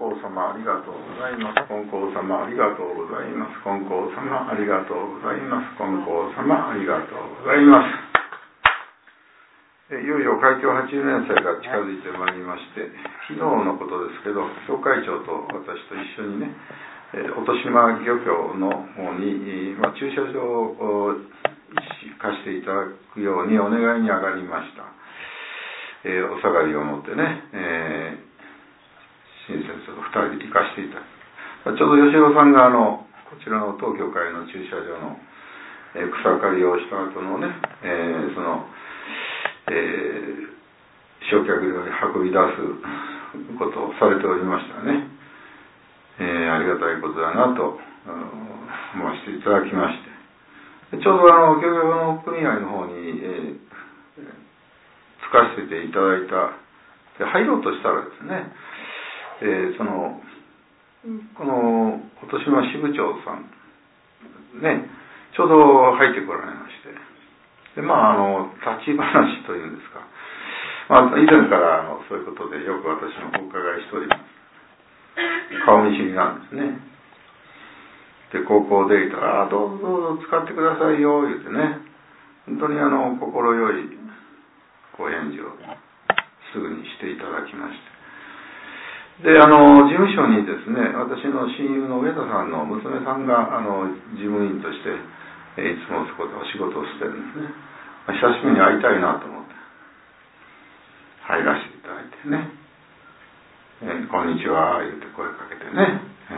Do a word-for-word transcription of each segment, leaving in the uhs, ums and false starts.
光様ありがとうございます。金光様ありがとうございます。金光様ありがとうございます。金光様ありがとうございます。いよいよ開教はちじゅうねん祭が近づいてまいりまして、昨日のことですけど、教会長と私と一緒にね、落島漁協の方に、まあ、駐車場を貸していただくようにお願いに上がりました。えー、お下がりを持ってね、えー、親切とふたりで行かせていただく。ちょうど吉郎さんがあのこちらの当教会の駐車場の、えー、草刈りをした後のね、えー、その、えー、焼却量に運び出すことをされておりましたね。えー、ありがたいことだなと思わせていただきまして、ちょうどあの漁業の組合の方に、えーつかせていただいたで入ろうとしたらですね、えー、そのこの落島支部長さんね、ちょうど入ってこられまして、でまああの立ち話というんですか、まあ、以前からあのそういうことでよく私もお伺いしております。顔見知りなんですね。で高校でいたら、あどうぞどうぞ使ってくださいよ言ってね、本当にあの心よいお返事をすぐにしていただきまして、であの事務所にですね、私の親友の上田さんの娘さんがあの事務員としていつもそこでお仕事をしてるんですね。久しぶりに会いたいなと思って入らせていただいてね、えー、こんにちは言って声かけてね、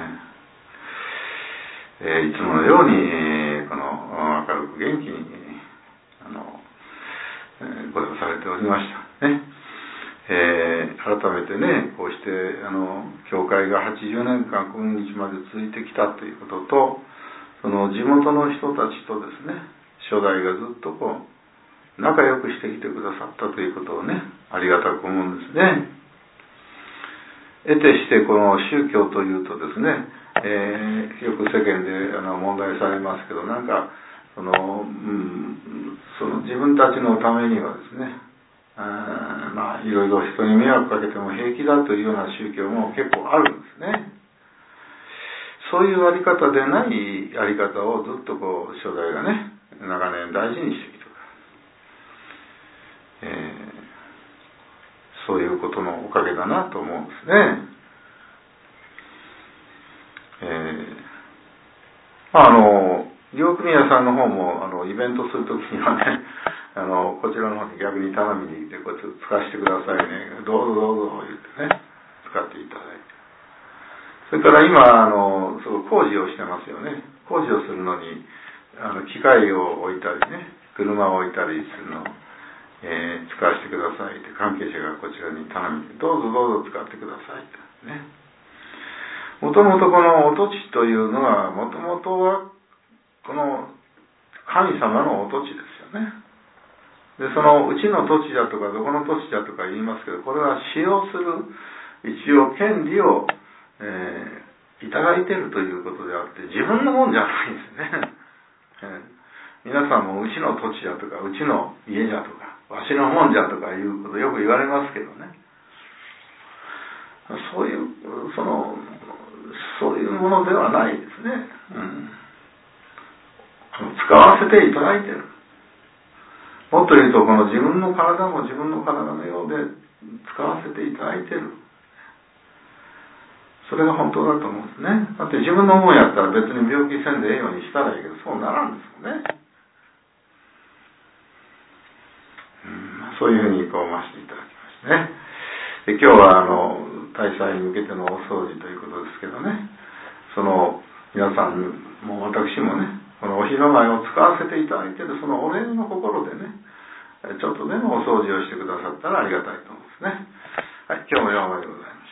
えーえー、いつものように、えー、この明るく元気にあのご用されておりましたね。えー、改めてね、こうしてあの教会がはちじゅうねんかん今日まで続いてきたということと、その地元の人たちとですね、初代がずっとこう仲良くしてきてくださったということをね、ありがたく思うんですね。得てしてこの宗教というとですね、えー、よく世間であの問題されますけど、なんかその、うん、その自分たちのためにはですね、あまあいろいろ人に迷惑かけても平気だというような宗教も結構あるんですね。そういうあり方でないあり方をずっとこう初代がね長年大事にしてきてる、えー、そういうことのおかげだなと思うんですね。えー、まああの漁組屋さんの方もあのイベントするときにはね、あのこちらの方に逆に頼みに行ってこっちを使わせてくださいね、どうぞどうぞ言ってね使っていただいて、それから今あのすごい工事をしてますよね。工事をするのにあの機械を置いたりね、車を置いたりするのを、えー、使わせてくださいって関係者がこちらに頼みに、どうぞどうぞ使ってくださいってね。もともとこのお土地というのはもともとはこの神様のお土地ですよね。でそのうちの土地だとかどこの土地だとか言いますけど、これは使用する一応権利を、えー、いただいているということであって、自分のもんじゃないんですね、えー、皆さんもうちの土地だとかうちの家だとかわしのもんじゃとかいうことよく言われますけどね、そういうそのそういうものではないですね、うん使わせていただいている。もっと言うとこの自分の体も自分の体のようで使わせていただいている。それが本当だと思うんですね。だって自分のもんやったら別に病気せんでええようにしたらいいけど、そうならんですよね。うんそういうふうにこうましていただきましてね。で今日はあの大祭に向けてのお掃除ということですけどね、その皆さんも私もね、このお広前を使わせていただいているそのお礼の心でね、ちょっとでもお掃除をしてくださったらありがたいと思うんですね。はい、今日もようまでございます。